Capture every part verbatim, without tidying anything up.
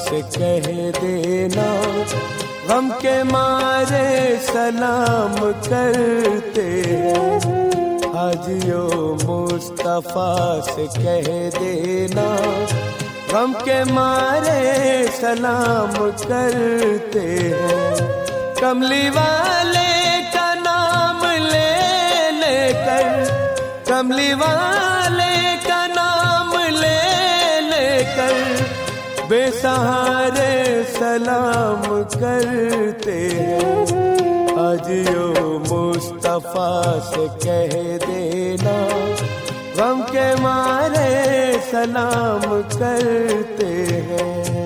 से कह देना, गम के मारे सलाम करते हैं। हाजियो मुस्तफा से कह देना, गम के मारे सलाम करते हैं। कमली वाले का नाम ले लेकर, कमली वाले का नाम ले लेकर बेसहारे सलाम करते हैं। हाजियो मुस्तफा से कह देना, गम के मारे सलाम करते हैं।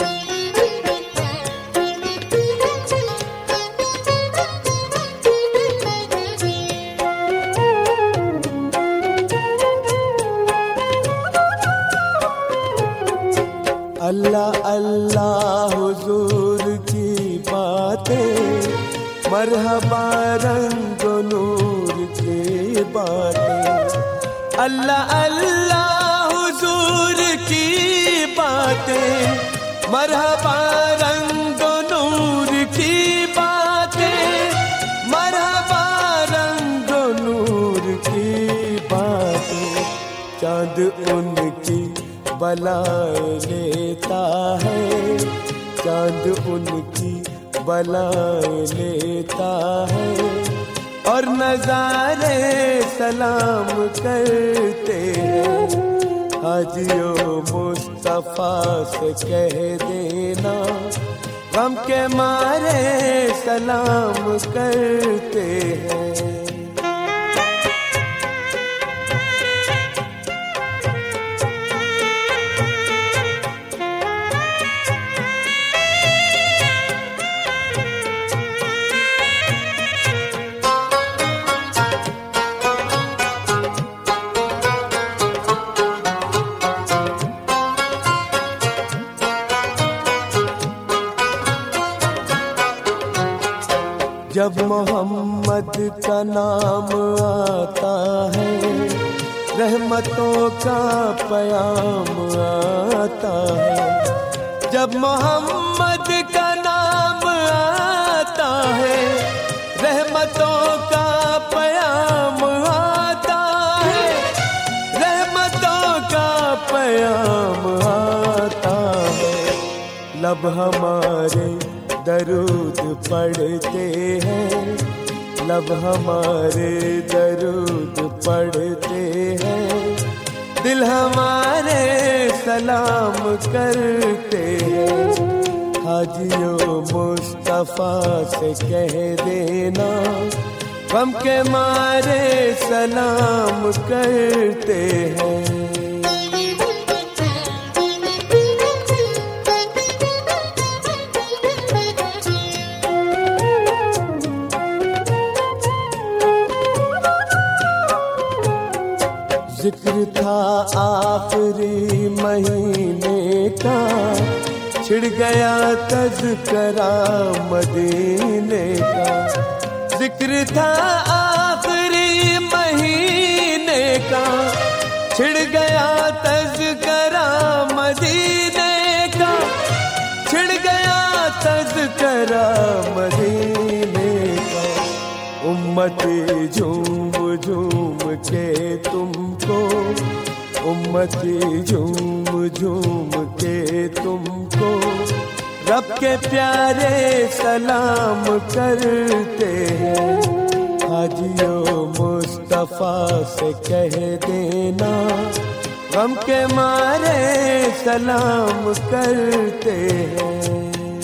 अल्लाह अल्लाह हुजूर की बातें, मरहबा रंग नूर की बातें। अल्लाह अल्लाह हुजूर की बातें, मरहबा रंग नूर की बातें, मरहबा रंग नूर की बातें। चाँद उनकी बलाएं लेता है, चाँद उनकी बलाएं लेता है, और नजारे सलाम करते हैं। हाजियो मुस्तफा से कह देना, गम के मारे सलाम करते हैं। जब मोहम्मद का नाम आता है, रहमतों का पयाम आता है। जब मोहम्मद का नाम आता है, रहमतों का पयाम आता है, रहमतों का पयाम आता है। लब हमारे दरूद पढ़ते हैं, लब हमारे दरूद पढ़ते हैं, दिल हमारे सलाम करते हैं। हाजियो मुस्तफा से कह देना, गम के मारे सलाम करते हैं। जिक्र था आखिरी महीने का, छिड़ गया तज़किरा मदीने का। जिक्र था आखिरी महीने का, छिड़ गया तज़किरा मदीने का, छिड़ गया तज़किरा मदीने का। उम्मती झूम झूम के तुमको, उम्मती झूम झूम के तुमको, रब के प्यारे सलाम करते हैं। हाजियो मुस्तफा से कह देना, गम के मारे सलाम करते हैं।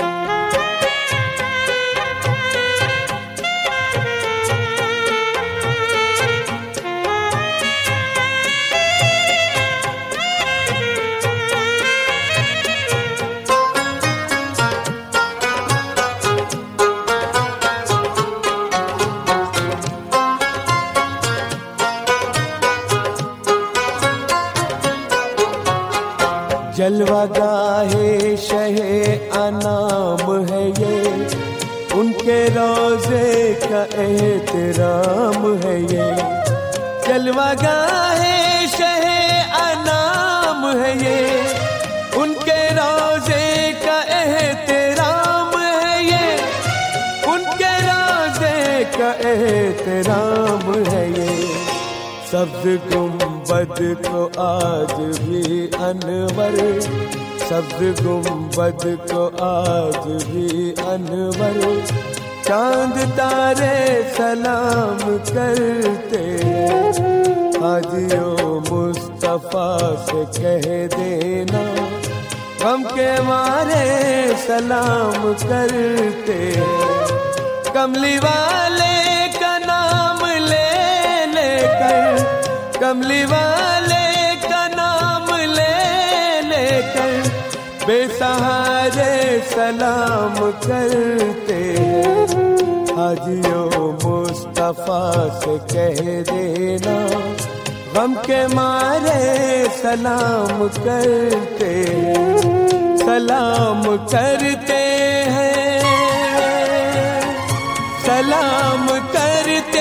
जलवा गाहे शहे अनाम है ये, उनके रोजे का एहतराम है ये। जलवा गाहे शहे अनाम है ये, उनके रोजे का का एहतराम है ये। सब्ज गुंबद को आज भी अनवर, सब्ज गुंबद को आज भी अनवर, चांद तारे सलाम करते। हाजियो मुस्तफा से कह देना, गम के मारे सलाम करते। कमली वाले का नाम ले लेकर, कमली वाले का नाम ले लेकर, बेसहारे सलाम करते। हाजियो मुस्तफा से कह देना, गम के मारे सलाम करते। सलाम करते हैं, सलाम करते